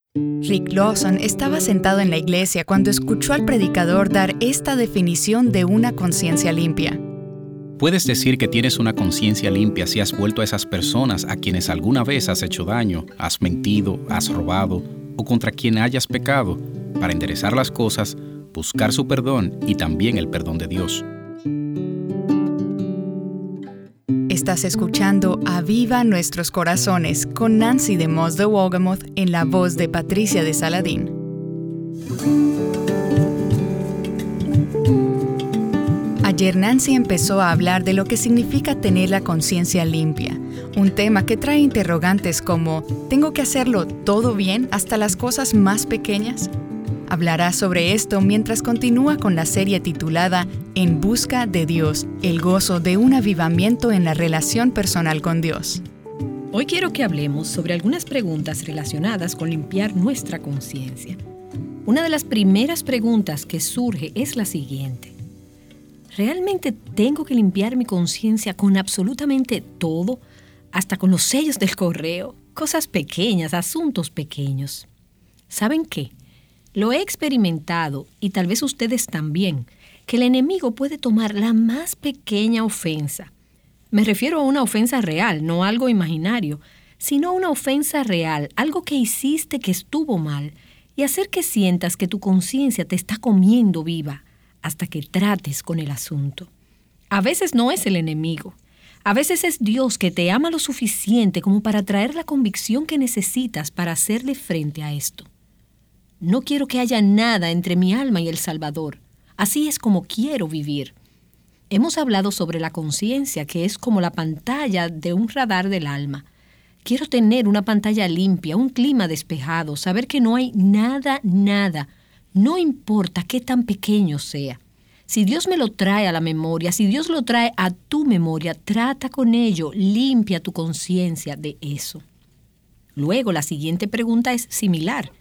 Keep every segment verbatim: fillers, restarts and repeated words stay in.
Rick Lawson estaba sentado en la iglesia cuando escuchó al predicador dar esta definición de una conciencia limpia. Puedes decir que tienes una conciencia limpia si has vuelto a esas personas a quienes alguna vez has hecho daño, has mentido, has robado o contra quien hayas pecado, para enderezar las cosas, buscar su perdón y también el perdón de Dios. Estás escuchando Aviva Nuestros Corazones con Nancy DeMoss de Wolgemuth en la voz de Patricia de Saladín. Ayer Nancy empezó a hablar de lo que significa tener la conciencia limpia, un tema que trae interrogantes como ¿tengo que hacerlo todo bien hasta las cosas más pequeñas? Hablará sobre esto mientras continúa con la serie titulada En busca de Dios, el gozo de un avivamiento en la relación personal con Dios. Hoy quiero que hablemos sobre algunas preguntas relacionadas con limpiar nuestra conciencia. Una de las primeras preguntas que surge es la siguiente. ¿Realmente tengo que limpiar mi conciencia con absolutamente todo, hasta con los sellos del correo? Cosas pequeñas, asuntos pequeños. ¿Saben qué? Lo he experimentado, y tal vez ustedes también, que el enemigo puede tomar la más pequeña ofensa. Me refiero a una ofensa real, no algo imaginario, sino una ofensa real, algo que hiciste que estuvo mal, y hacer que sientas que tu conciencia te está comiendo viva, hasta que trates con el asunto. A veces no es el enemigo. A veces es Dios que te ama lo suficiente como para traer la convicción que necesitas para hacerle frente a esto. No quiero que haya nada entre mi alma y el Salvador. Así es como quiero vivir. Hemos hablado sobre la conciencia, que es como la pantalla de un radar del alma. Quiero tener una pantalla limpia, un clima despejado, saber que no hay nada, nada. No importa qué tan pequeño sea. Si Dios me lo trae a la memoria, si Dios lo trae a tu memoria, trata con ello, limpia tu conciencia de eso. Luego, la siguiente pregunta es similar.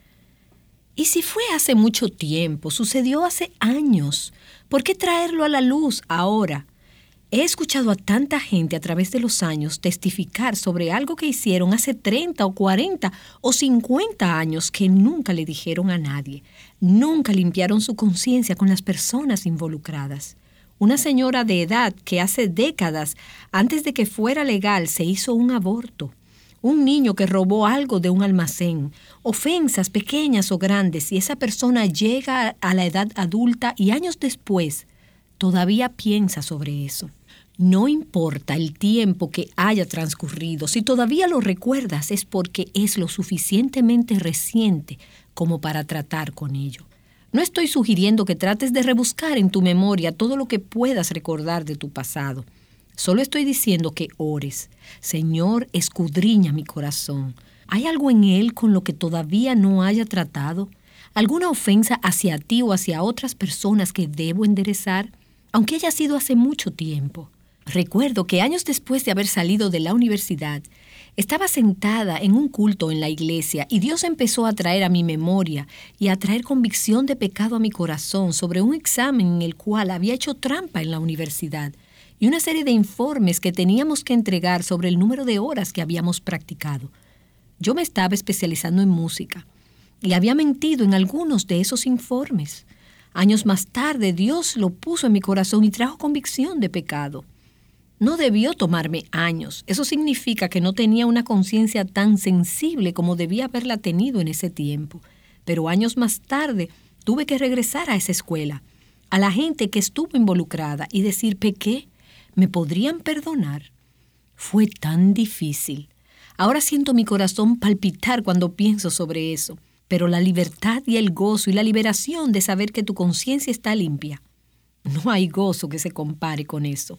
¿Y si fue hace mucho tiempo, sucedió hace años? ¿Por qué traerlo a la luz ahora? He escuchado a tanta gente a través de los años testificar sobre algo que hicieron hace treinta o cuarenta o cincuenta años que nunca le dijeron a nadie. Nunca limpiaron su conciencia con las personas involucradas. Una señora de edad que hace décadas, antes de que fuera legal, se hizo un aborto. Un niño que robó algo de un almacén, ofensas pequeñas o grandes, y esa persona llega a la edad adulta y años después todavía piensa sobre eso. No importa el tiempo que haya transcurrido, si todavía lo recuerdas es porque es lo suficientemente reciente como para tratar con ello. No estoy sugiriendo que trates de rebuscar en tu memoria todo lo que puedas recordar de tu pasado. Solo estoy diciendo que ores. Señor, escudriña mi corazón. ¿Hay algo en él con lo que todavía no haya tratado? ¿Alguna ofensa hacia ti o hacia otras personas que debo enderezar? Aunque haya sido hace mucho tiempo. Recuerdo que años después de haber salido de la universidad, estaba sentada en un culto en la iglesia y Dios empezó a traer a mi memoria y a traer convicción de pecado a mi corazón sobre un examen en el cual había hecho trampa en la universidad. Y una serie de informes que teníamos que entregar sobre el número de horas que habíamos practicado. Yo me estaba especializando en música y había mentido en algunos de esos informes. Años más tarde, Dios lo puso en mi corazón y trajo convicción de pecado. No debió tomarme años. Eso significa que no tenía una conciencia tan sensible como debía haberla tenido en ese tiempo. Pero años más tarde, tuve que regresar a esa escuela, a la gente que estuvo involucrada y decir, pequé. ¿Me podrían perdonar? Fue tan difícil. Ahora siento mi corazón palpitar cuando pienso sobre eso. Pero la libertad y el gozo y la liberación de saber que tu conciencia está limpia, no hay gozo que se compare con eso.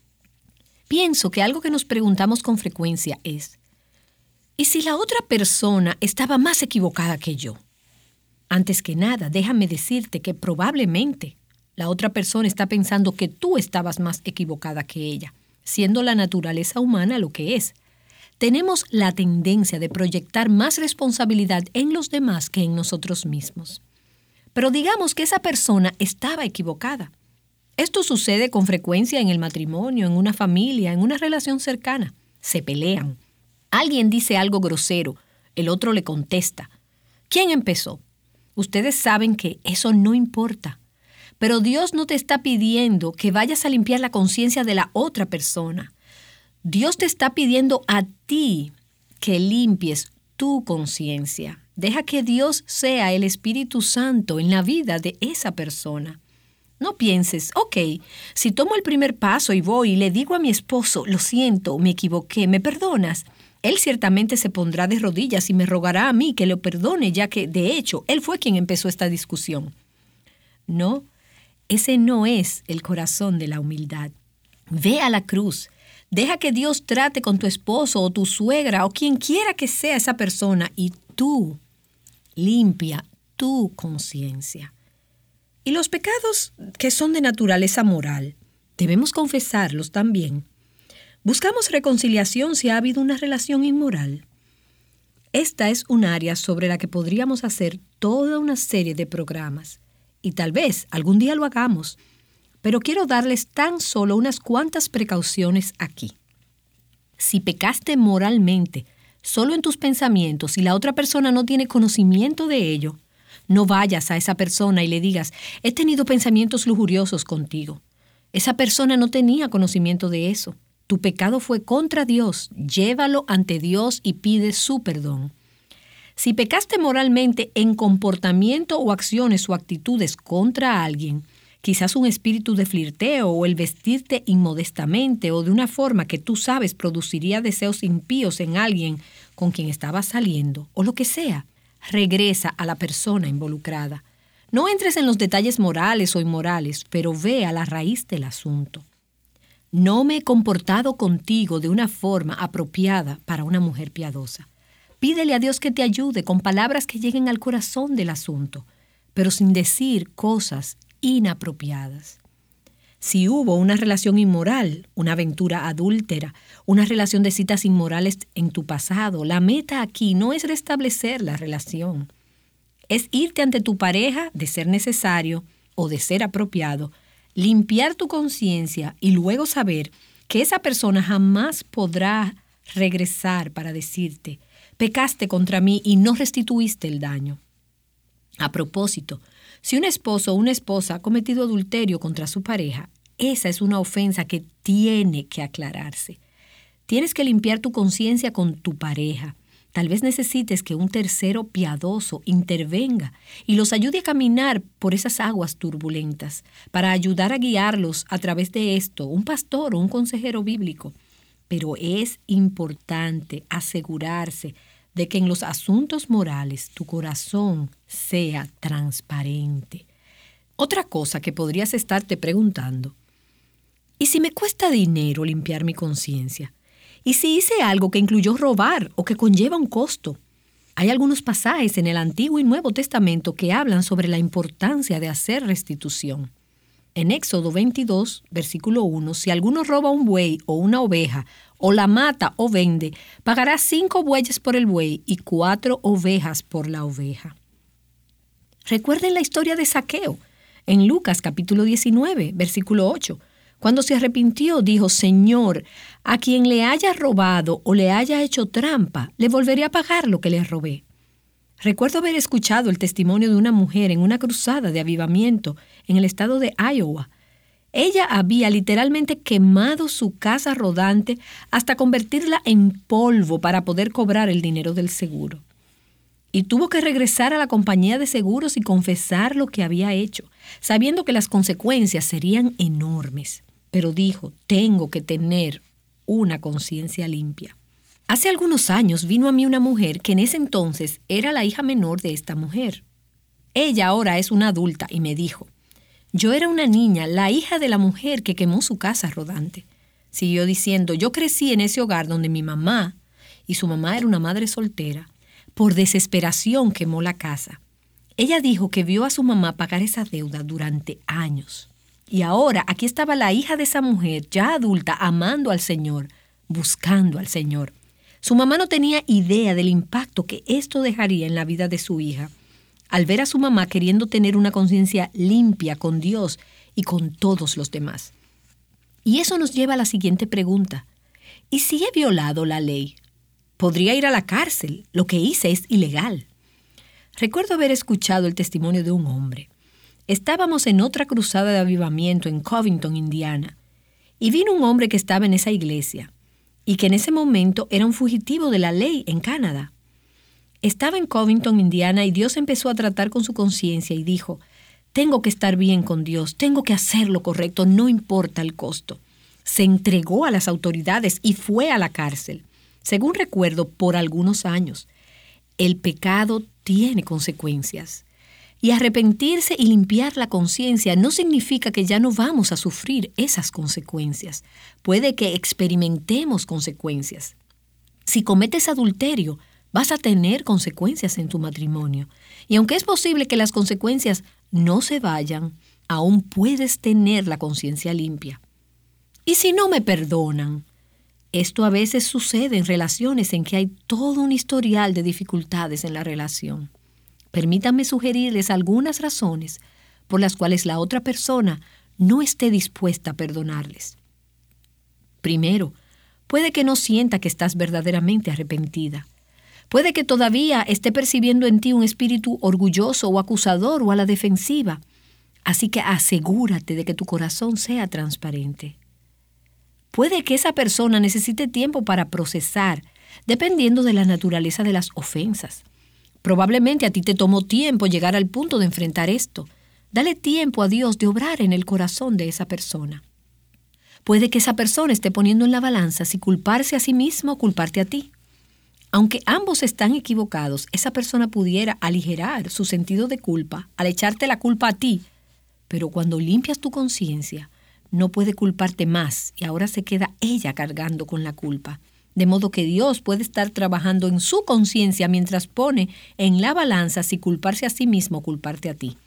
Pienso que algo que nos preguntamos con frecuencia es, ¿y si la otra persona estaba más equivocada que yo? Antes que nada, déjame decirte que probablemente la otra persona está pensando que tú estabas más equivocada que ella, siendo la naturaleza humana lo que es. Tenemos la tendencia de proyectar más responsabilidad en los demás que en nosotros mismos. Pero digamos que esa persona estaba equivocada. Esto sucede con frecuencia en el matrimonio, en una familia, en una relación cercana. Se pelean. Alguien dice algo grosero, el otro le contesta. ¿Quién empezó? Ustedes saben que eso no importa. Pero Dios no te está pidiendo que vayas a limpiar la conciencia de la otra persona. Dios te está pidiendo a ti que limpies tu conciencia. Deja que Dios sea el Espíritu Santo en la vida de esa persona. No pienses, ok, si tomo el primer paso y voy y le digo a mi esposo, lo siento, me equivoqué, ¿me perdonas? Él ciertamente se pondrá de rodillas y me rogará a mí que lo perdone, ya que, de hecho, él fue quien empezó esta discusión. No, ese no es el corazón de la humildad. Ve a la cruz. Deja que Dios trate con tu esposo o tu suegra o quien quiera que sea esa persona y tú limpia tu conciencia. Y los pecados que son de naturaleza moral, debemos confesarlos también. Buscamos reconciliación si ha habido una relación inmoral. Esta es un área sobre la que podríamos hacer toda una serie de programas. Y tal vez algún día lo hagamos. Pero quiero darles tan solo unas cuantas precauciones aquí. Si pecaste moralmente, solo en tus pensamientos y la otra persona no tiene conocimiento de ello, no vayas a esa persona y le digas, he tenido pensamientos lujuriosos contigo. Esa persona no tenía conocimiento de eso. Tu pecado fue contra Dios. Llévalo ante Dios y pide su perdón. Si pecaste moralmente en comportamiento o acciones o actitudes contra alguien, quizás un espíritu de flirteo o el vestirte inmodestamente o de una forma que tú sabes produciría deseos impíos en alguien con quien estabas saliendo, o lo que sea, regresa a la persona involucrada. No entres en los detalles morales o inmorales, pero ve a la raíz del asunto. No me he comportado contigo de una forma apropiada para una mujer piadosa. Pídele a Dios que te ayude con palabras que lleguen al corazón del asunto, pero sin decir cosas inapropiadas. Si hubo una relación inmoral, una aventura adúltera, una relación de citas inmorales en tu pasado, la meta aquí no es restablecer la relación. Es irte ante tu pareja, de ser necesario o de ser apropiado, limpiar tu conciencia y luego saber que esa persona jamás podrá regresar para decirte, pecaste contra mí y no restituiste el daño. A propósito, si un esposo o una esposa ha cometido adulterio contra su pareja, esa es una ofensa que tiene que aclararse. Tienes que limpiar tu conciencia con tu pareja. Tal vez necesites que un tercero piadoso intervenga y los ayude a caminar por esas aguas turbulentas, para ayudar a guiarlos a través de esto, un pastor o un consejero bíblico. Pero es importante asegurarse de que en los asuntos morales tu corazón sea transparente. Otra cosa que podrías estarte preguntando, ¿y si me cuesta dinero limpiar mi conciencia? ¿Y si hice algo que incluyó robar o que conlleva un costo? Hay algunos pasajes en el Antiguo y Nuevo Testamento que hablan sobre la importancia de hacer restitución. En Éxodo veintidós, versículo uno, si alguno roba un buey o una oveja, o la mata o vende, pagará cinco bueyes por el buey y cuatro ovejas por la oveja. Recuerden la historia de Zaqueo, en Lucas capítulo diecinueve, versículo ocho. Cuando se arrepintió, dijo, Señor, a quien le haya robado o le haya hecho trampa, le volveré a pagar lo que le robé. Recuerdo haber escuchado el testimonio de una mujer en una cruzada de avivamiento en el estado de Iowa. Ella había literalmente quemado su casa rodante hasta convertirla en polvo para poder cobrar el dinero del seguro. Y tuvo que regresar a la compañía de seguros y confesar lo que había hecho, sabiendo que las consecuencias serían enormes. Pero dijo, tengo que tener una conciencia limpia. Hace algunos años vino a mí una mujer que en ese entonces era la hija menor de esta mujer. Ella ahora es una adulta y me dijo, yo era una niña, la hija de la mujer que quemó su casa rodante. Siguió diciendo, yo crecí en ese hogar donde mi mamá, y su mamá era una madre soltera, por desesperación quemó la casa. Ella dijo que vio a su mamá pagar esa deuda durante años. Y ahora aquí estaba la hija de esa mujer, ya adulta, amando al Señor, buscando al Señor. Su mamá no tenía idea del impacto que esto dejaría en la vida de su hija, al ver a su mamá queriendo tener una conciencia limpia con Dios y con todos los demás. Y eso nos lleva a la siguiente pregunta. ¿Y si he violado la ley? Podría ir a la cárcel. Lo que hice es ilegal. Recuerdo haber escuchado el testimonio de un hombre. Estábamos en otra cruzada de avivamiento en Covington, Indiana, y vino un hombre que estaba en esa iglesia y que en ese momento era un fugitivo de la ley en Canadá. Estaba en Covington, Indiana, y Dios empezó a tratar con su conciencia y dijo: tengo que estar bien con Dios, tengo que hacer lo correcto, no importa el costo. Se entregó a las autoridades y fue a la cárcel, según recuerdo, por algunos años. El pecado tiene consecuencias. Y arrepentirse y limpiar la conciencia no significa que ya no vamos a sufrir esas consecuencias. Puede que experimentemos consecuencias. Si cometes adulterio, vas a tener consecuencias en tu matrimonio. Y aunque es posible que las consecuencias no se vayan, aún puedes tener la conciencia limpia. ¿Y si no me perdonan? Esto a veces sucede en relaciones en que hay todo un historial de dificultades en la relación. Permítanme sugerirles algunas razones por las cuales la otra persona no esté dispuesta a perdonarles. Primero, puede que no sienta que estás verdaderamente arrepentida. Puede que todavía esté percibiendo en ti un espíritu orgulloso o acusador o a la defensiva. Así que asegúrate de que tu corazón sea transparente. Puede que esa persona necesite tiempo para procesar, dependiendo de la naturaleza de las ofensas. Probablemente a ti te tomó tiempo llegar al punto de enfrentar esto. Dale tiempo a Dios de obrar en el corazón de esa persona. Puede que esa persona esté poniendo en la balanza si culparse a sí misma o culparte a ti. Aunque ambos están equivocados, esa persona pudiera aligerar su sentido de culpa al echarte la culpa a ti. Pero cuando limpias tu conciencia, no puede culparte más y ahora se queda ella cargando con la culpa. De modo que Dios puede estar trabajando en su conciencia mientras pone en la balanza si culparse a sí mismo o culparte a ti.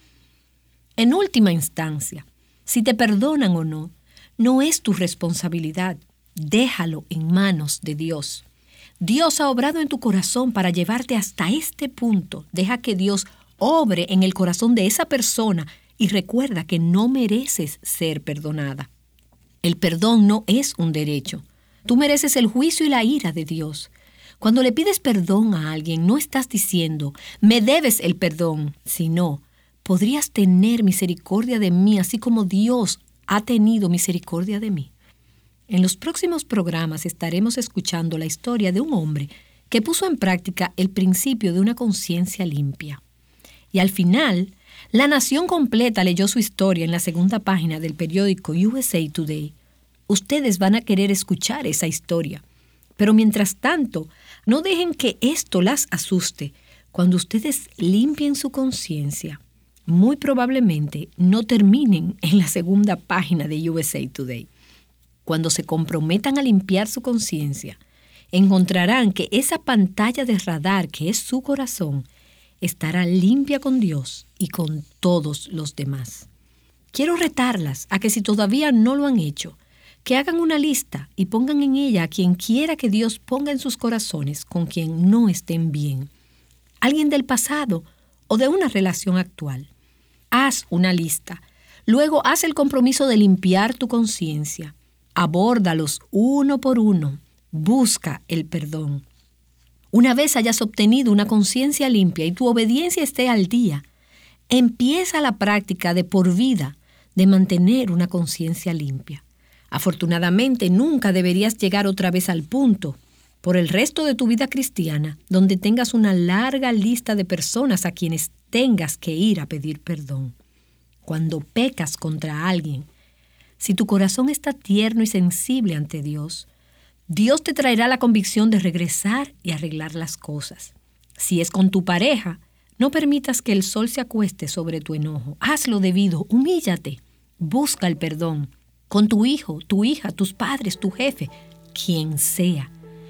En última instancia, si te perdonan o no, no es tu responsabilidad. Déjalo en manos de Dios. Dios ha obrado en tu corazón para llevarte hasta este punto. Deja que Dios obre en el corazón de esa persona y recuerda que no mereces ser perdonada. El perdón no es un derecho. Tú mereces el juicio y la ira de Dios. Cuando le pides perdón a alguien, no estás diciendo, me debes el perdón, sino, podrías tener misericordia de mí, así como Dios ha tenido misericordia de mí. En los próximos programas estaremos escuchando la historia de un hombre que puso en práctica el principio de una conciencia limpia. Y al final, la nación completa leyó su historia en la segunda página del periódico U S A Today. Ustedes van a querer escuchar esa historia. Pero mientras tanto, no dejen que esto las asuste. Cuando ustedes limpien su conciencia, muy probablemente no terminen en la segunda página de U S A Today. Cuando se comprometan a limpiar su conciencia, encontrarán que esa pantalla de radar que es su corazón estará limpia con Dios y con todos los demás. Quiero retarlas a que si todavía no lo han hecho, que hagan una lista y pongan en ella a quien quiera que Dios ponga en sus corazones con quien no estén bien. Alguien del pasado o de una relación actual. Haz una lista. Luego haz el compromiso de limpiar tu conciencia. Abórdalos uno por uno. Busca el perdón. Una vez hayas obtenido una conciencia limpia y tu obediencia esté al día, empieza la práctica de por vida de mantener una conciencia limpia. Afortunadamente, nunca deberías llegar otra vez al punto, por el resto de tu vida cristiana, donde tengas una larga lista de personas a quienes tengas que ir a pedir perdón. Cuando pecas contra alguien, si tu corazón está tierno y sensible ante Dios, Dios te traerá la convicción de regresar y arreglar las cosas. Si es con tu pareja, no permitas que el sol se acueste sobre tu enojo. Hazlo debido, humíllate, busca el perdón. Con tu hijo, tu hija, tus padres, tu jefe, quien sea.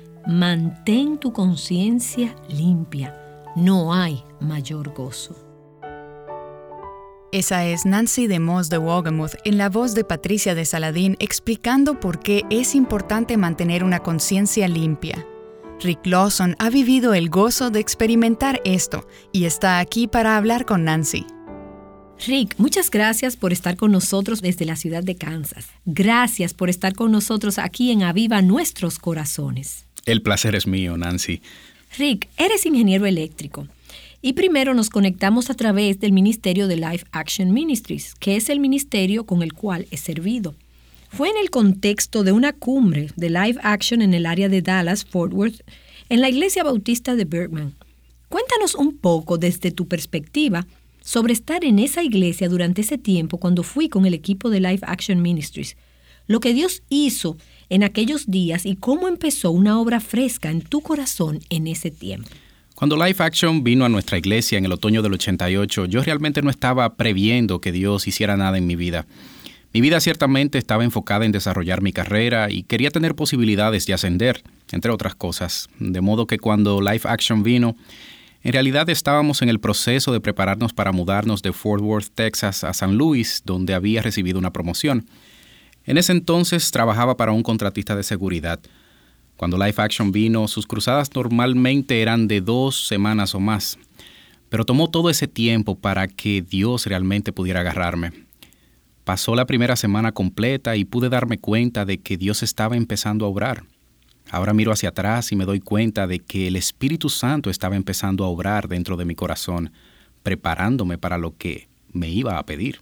Mantén tu conciencia limpia. No hay mayor gozo. Esa es Nancy DeMoss de Wolgemuth en la voz de Patricia de Saladín explicando por qué es importante mantener una conciencia limpia. Rick Lawson ha vivido el gozo de experimentar esto y está aquí para hablar con Nancy. Rick, muchas gracias por estar con nosotros desde la ciudad de Kansas. Gracias por estar con nosotros aquí en Aviva Nuestros Corazones. El placer es mío, Nancy. Rick, eres ingeniero eléctrico Y primero nos conectamos a través del ministerio de Life Action Ministries, que es el ministerio con el cual he servido. Fue en el contexto de una cumbre de Life Action en el área de Dallas, Fort Worth, en la Iglesia Bautista de Bergman. Cuéntanos un poco desde tu perspectiva sobre estar en esa iglesia durante ese tiempo cuando fui con el equipo de Life Action Ministries, lo que Dios hizo en aquellos días y cómo empezó una obra fresca en tu corazón en ese tiempo. Cuando Life Action vino a nuestra iglesia en el otoño del ochenta y ocho, yo realmente no estaba previendo que Dios hiciera nada en mi vida. Mi vida ciertamente estaba enfocada en desarrollar mi carrera y quería tener posibilidades de ascender, entre otras cosas. De modo que cuando Life Action vino, en realidad estábamos en el proceso de prepararnos para mudarnos de Fort Worth, Texas, a San Luis, donde había recibido una promoción. En ese entonces trabajaba para un contratista de seguridad. Cuando Life Action vino, sus cruzadas normalmente eran de dos semanas o más, pero tomó todo ese tiempo para que Dios realmente pudiera agarrarme. Pasó la primera semana completa y pude darme cuenta de que Dios estaba empezando a obrar. Ahora miro hacia atrás y me doy cuenta de que el Espíritu Santo estaba empezando a obrar dentro de mi corazón, preparándome para lo que me iba a pedir.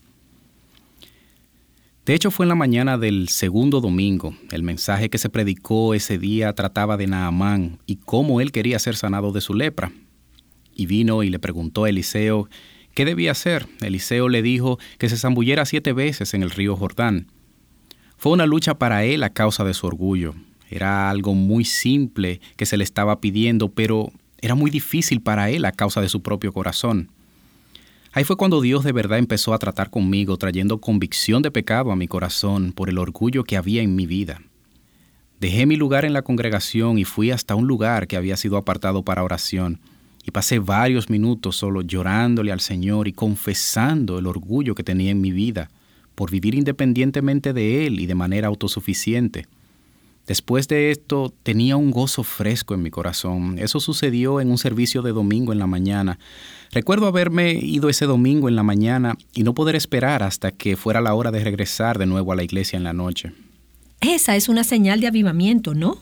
De hecho, fue en la mañana del segundo domingo. El mensaje que se predicó ese día trataba de Naamán y cómo él quería ser sanado de su lepra. Y vino y le preguntó a Eliseo qué debía hacer. Eliseo le dijo que se zambullera siete veces en el río Jordán. Fue una lucha para él a causa de su orgullo. Era algo muy simple que se le estaba pidiendo, pero era muy difícil para él a causa de su propio corazón. Ahí fue cuando Dios de verdad empezó a tratar conmigo, trayendo convicción de pecado a mi corazón por el orgullo que había en mi vida. Dejé mi lugar en la congregación y fui hasta un lugar que había sido apartado para oración. Y pasé varios minutos solo llorándole al Señor y confesando el orgullo que tenía en mi vida por vivir independientemente de Él y de manera autosuficiente. Después de esto, tenía un gozo fresco en mi corazón. Eso sucedió en un servicio de domingo en la mañana. Recuerdo haberme ido ese domingo en la mañana y no poder esperar hasta que fuera la hora de regresar de nuevo a la iglesia en la noche. Esa es una señal de avivamiento, ¿no?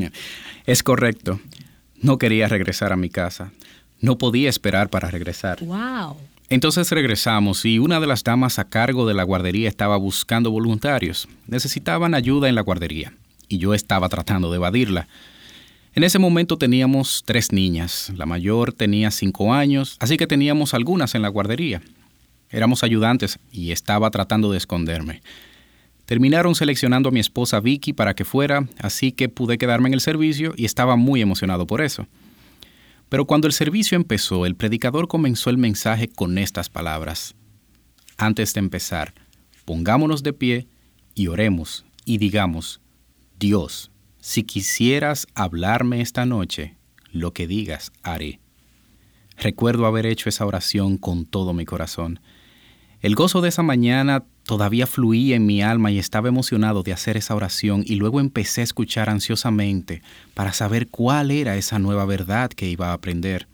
Es correcto. No quería regresar a mi casa. No podía esperar para regresar. ¡Wow! Entonces regresamos y una de las damas a cargo de la guardería estaba buscando voluntarios. Necesitaban ayuda en la guardería. Y yo estaba tratando de evadirla. En ese momento teníamos tres niñas. La mayor tenía cinco años, así que teníamos algunas en la guardería. Éramos ayudantes y estaba tratando de esconderme. Terminaron seleccionando a mi esposa Vicky para que fuera, así que pude quedarme en el servicio y estaba muy emocionado por eso. Pero cuando el servicio empezó, el predicador comenzó el mensaje con estas palabras. Antes de empezar, pongámonos de pie y oremos y digamos: Dios, si quisieras hablarme esta noche, lo que digas haré. Recuerdo haber hecho esa oración con todo mi corazón. El gozo de esa mañana todavía fluía en mi alma y estaba emocionado de hacer esa oración y luego empecé a escuchar ansiosamente para saber cuál era esa nueva verdad que iba a aprender.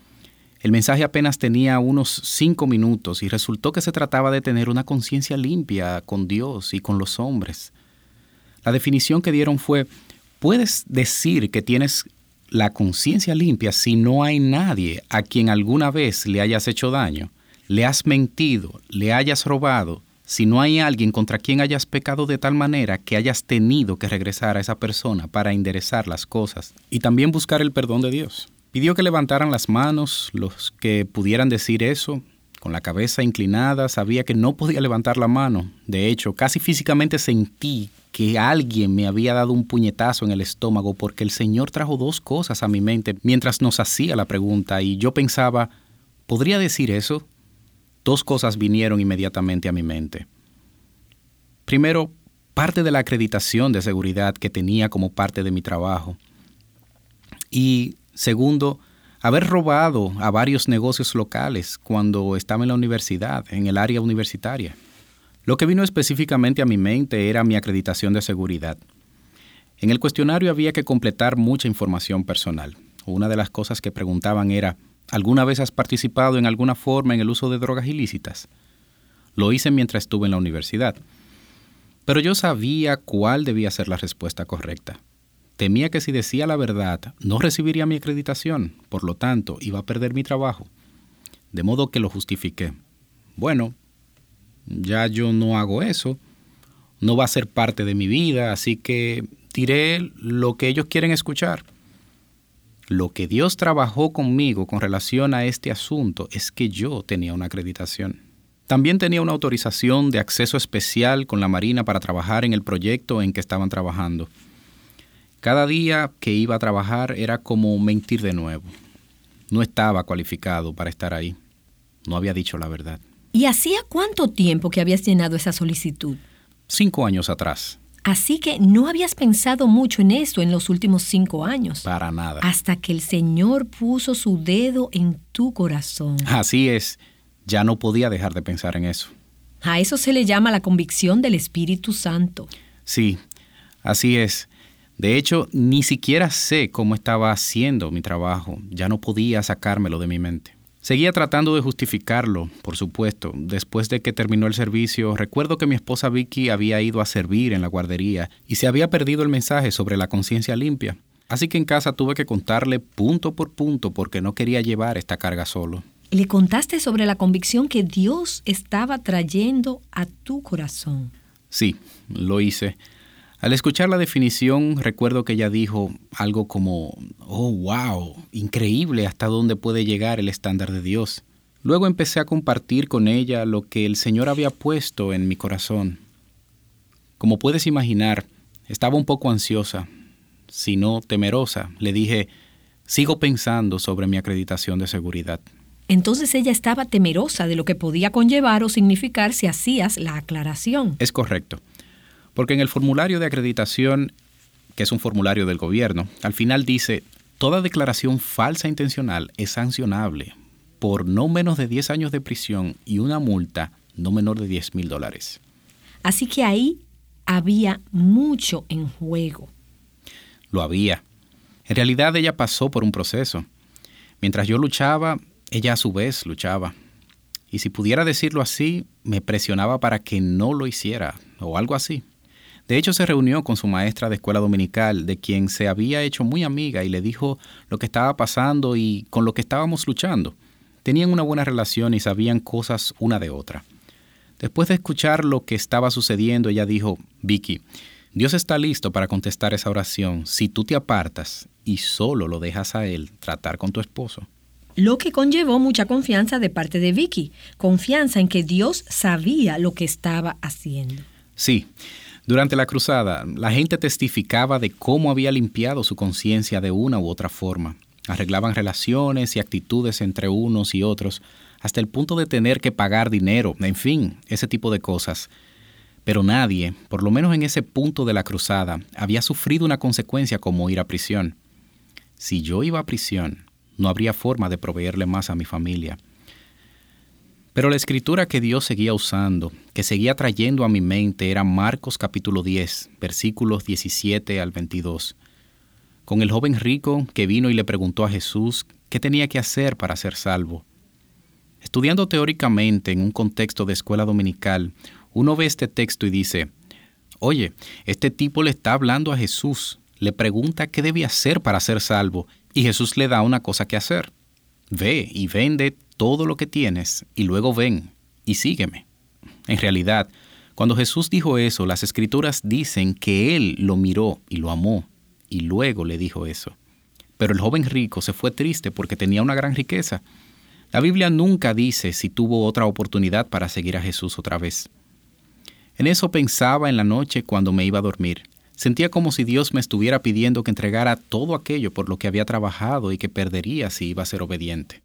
El mensaje apenas tenía unos cinco minutos y resultó que se trataba de tener una conciencia limpia con Dios y con los hombres. La definición que dieron fue: puedes decir que tienes la conciencia limpia si no hay nadie a quien alguna vez le hayas hecho daño, le has mentido, le hayas robado, si no hay alguien contra quien hayas pecado de tal manera que hayas tenido que regresar a esa persona para enderezar las cosas y también buscar el perdón de Dios. Pidió que levantaran las manos los que pudieran decir eso. Con la cabeza inclinada, sabía que no podía levantar la mano. De hecho, casi físicamente sentí que alguien me había dado un puñetazo en el estómago porque el Señor trajo dos cosas a mi mente mientras nos hacía la pregunta y yo pensaba, ¿podría decir eso? Dos cosas vinieron inmediatamente a mi mente. Primero, parte de la acreditación de seguridad que tenía como parte de mi trabajo. Y segundo, haber robado a varios negocios locales cuando estaba en la universidad, en el área universitaria. Lo que vino específicamente a mi mente era mi acreditación de seguridad. En el cuestionario había que completar mucha información personal. Una de las cosas que preguntaban era, ¿alguna vez has participado en alguna forma en el uso de drogas ilícitas? Lo hice mientras estuve en la universidad. Pero yo sabía cuál debía ser la respuesta correcta. Temía que si decía la verdad, no recibiría mi acreditación, por lo tanto, iba a perder mi trabajo. de modo que lo justifiqué. Bueno, ya yo no hago eso, no va a ser parte de mi vida, así que diré lo que ellos quieren escuchar. Lo que Dios trabajó conmigo con relación a este asunto es que yo tenía una acreditación. También tenía una autorización de acceso especial con la Marina para trabajar en el proyecto en que estaban trabajando. Cada día que iba a trabajar era como mentir de nuevo. No estaba cualificado para estar ahí. No había dicho la verdad. ¿Y hacía cuánto tiempo que habías llenado esa solicitud? Cinco años atrás. Así que no habías pensado mucho en eso en los últimos cinco años. Para nada. Hasta que el Señor puso su dedo en tu corazón. Así es. Ya no podía dejar de pensar en eso. A eso se le llama la convicción del Espíritu Santo. Sí, así es. De hecho, ni siquiera sé cómo estaba haciendo mi trabajo. Ya no podía sacármelo de mi mente. Seguía tratando de justificarlo, por supuesto. Después de que terminó el servicio, recuerdo que mi esposa Vicky había ido a servir en la guardería y se había perdido el mensaje sobre la conciencia limpia. Así que en casa tuve que contarle punto por punto porque no quería llevar esta carga solo. Le contaste sobre la convicción que Dios estaba trayendo a tu corazón. Sí, lo hice. Al escuchar la definición, recuerdo que ella dijo algo como, oh, wow, increíble hasta dónde puede llegar el estándar de Dios. Luego empecé a compartir con ella lo que el Señor había puesto en mi corazón. Como puedes imaginar, estaba un poco ansiosa, si no temerosa. Le dije, sigo pensando sobre mi acreditación de seguridad. Entonces ella estaba temerosa de lo que podía conllevar o significar si hacías la aclaración. Es correcto. Porque en el formulario de acreditación, que es un formulario del gobierno, al final dice, toda declaración falsa intencional es sancionable por no menos de diez años de prisión y una multa no menor de diez mil dólares. Así que ahí había mucho en juego. Lo había. En realidad ella pasó por un proceso. Mientras yo luchaba, ella a su vez luchaba. Y si pudiera decirlo así, me presionaba para que no lo hiciera, o algo así. De hecho, se reunió con su maestra de escuela dominical, de quien se había hecho muy amiga, y le dijo lo que estaba pasando y con lo que estábamos luchando. Tenían una buena relación y sabían cosas una de otra. Después de escuchar lo que estaba sucediendo, ella dijo, Vicky, Dios está listo para contestar esa oración si tú te apartas y solo lo dejas a Él tratar con tu esposo. Lo que conllevó mucha confianza de parte de Vicky, confianza en que Dios sabía lo que estaba haciendo. Sí. Durante la cruzada, la gente testificaba de cómo había limpiado su conciencia de una u otra forma. Arreglaban relaciones y actitudes entre unos y otros, hasta el punto de tener que pagar dinero, en fin, ese tipo de cosas. Pero nadie, por lo menos en ese punto de la cruzada, había sufrido una consecuencia como ir a prisión. Si yo iba a prisión, no habría forma de proveerle más a mi familia. Pero la escritura que Dios seguía usando, que seguía trayendo a mi mente, era Marcos capítulo diez, versículos diecisiete al veintidós. Con el joven rico que vino y le preguntó a Jesús qué tenía que hacer para ser salvo. Estudiando teóricamente en un contexto de escuela dominical, uno ve este texto y dice, oye, este tipo le está hablando a Jesús, le pregunta qué debe hacer para ser salvo, y Jesús le da una cosa que hacer. Ve y vende todo lo que tienes y luego ven y sígueme. En realidad, cuando Jesús dijo eso, las Escrituras dicen que Él lo miró y lo amó y luego le dijo eso. Pero el joven rico se fue triste porque tenía una gran riqueza. La Biblia nunca dice si tuvo otra oportunidad para seguir a Jesús otra vez. En eso pensaba en la noche cuando me iba a dormir. Sentía como si Dios me estuviera pidiendo que entregara todo aquello por lo que había trabajado y que perdería si iba a ser obediente.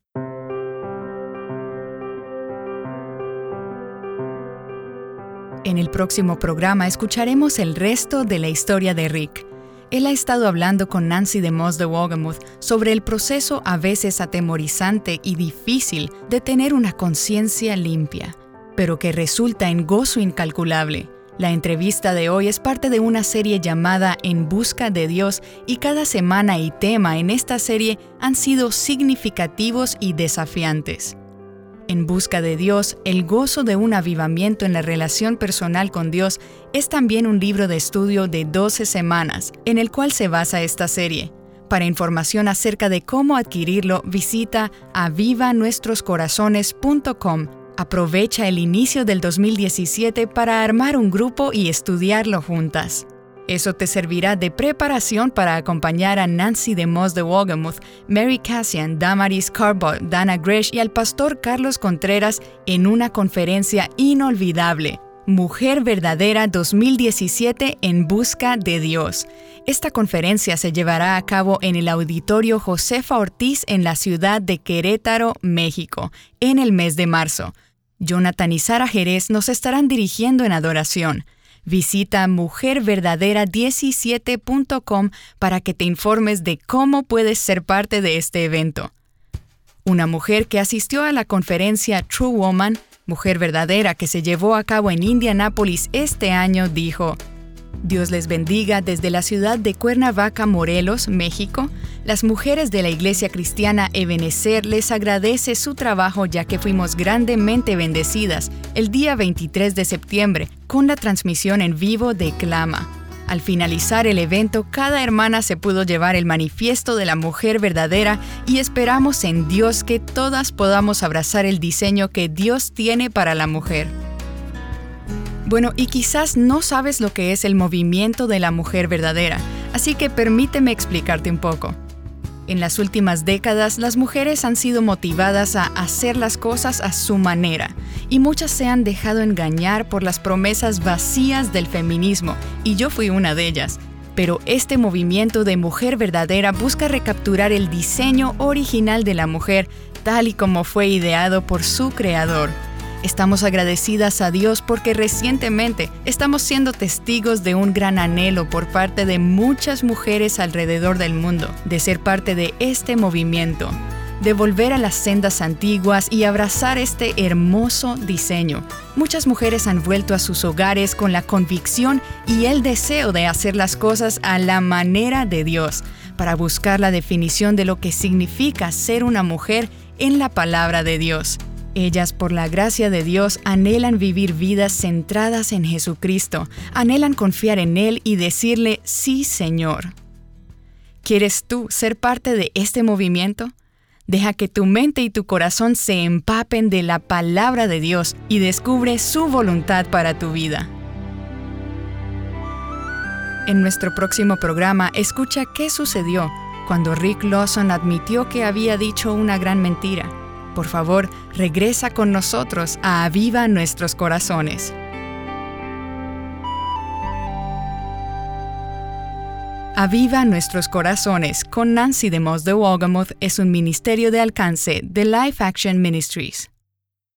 En el próximo programa escucharemos el resto de la historia de Rick. Él ha estado hablando con Nancy DeMoss de Wolgemuth sobre el proceso a veces atemorizante y difícil de tener una conciencia limpia, pero que resulta en gozo incalculable. La entrevista de hoy es parte de una serie llamada En Busca de Dios y cada semana y tema en esta serie han sido significativos y desafiantes. En Busca de Dios, el gozo de un avivamiento en la relación personal con Dios es también un libro de estudio de doce semanas, en el cual se basa esta serie. Para información acerca de cómo adquirirlo, visita aviva nuestros corazones punto com. Aprovecha el inicio del dos mil diecisiete para armar un grupo y estudiarlo juntas. Eso te servirá de preparación para acompañar a Nancy DeMoss de Wolgemuth, Mary Cassian, Damaris Carbot, Dana Gresh y al pastor Carlos Contreras en una conferencia inolvidable, Mujer Verdadera dos mil diecisiete en busca de Dios. Esta conferencia se llevará a cabo en el Auditorio Josefa Ortiz en la ciudad de Querétaro, México, en el mes de marzo. Jonathan y Sara Jerez nos estarán dirigiendo en adoración. Visita mujer verdadera diecisiete punto com para que te informes de cómo puedes ser parte de este evento. Una mujer que asistió a la conferencia True Woman, Mujer Verdadera, que se llevó a cabo en Indianápolis este año, dijo: Dios les bendiga desde la ciudad de Cuernavaca, Morelos, México. Las mujeres de la Iglesia Cristiana Ebenezer les agradece su trabajo, ya que fuimos grandemente bendecidas el día veintitrés de septiembre con la transmisión en vivo de Clama. Al finalizar el evento, cada hermana se pudo llevar el manifiesto de la mujer verdadera y esperamos en Dios que todas podamos abrazar el diseño que Dios tiene para la mujer. Bueno, y quizás no sabes lo que es el movimiento de la mujer verdadera, así que permíteme explicarte un poco. En las últimas décadas, las mujeres han sido motivadas a hacer las cosas a su manera, y muchas se han dejado engañar por las promesas vacías del feminismo, y yo fui una de ellas. Pero este movimiento de mujer verdadera busca recapturar el diseño original de la mujer, tal y como fue ideado por su creador. Estamos agradecidas a Dios porque recientemente estamos siendo testigos de un gran anhelo por parte de muchas mujeres alrededor del mundo de ser parte de este movimiento, de volver a las sendas antiguas y abrazar este hermoso diseño. Muchas mujeres han vuelto a sus hogares con la convicción y el deseo de hacer las cosas a la manera de Dios, para buscar la definición de lo que significa ser una mujer en la palabra de Dios. Ellas, por la gracia de Dios, anhelan vivir vidas centradas en Jesucristo, anhelan confiar en Él y decirle, sí, Señor. ¿Quieres tú ser parte de este movimiento? Deja que tu mente y tu corazón se empapen de la palabra de Dios y descubre su voluntad para tu vida. En nuestro próximo programa, escucha qué sucedió cuando Rick Lawson admitió que había dicho una gran mentira. Por favor, regresa con nosotros a Aviva Nuestros Corazones. Aviva Nuestros Corazones con Nancy DeMoss de Wolgemuth es un ministerio de alcance de Life Action Ministries.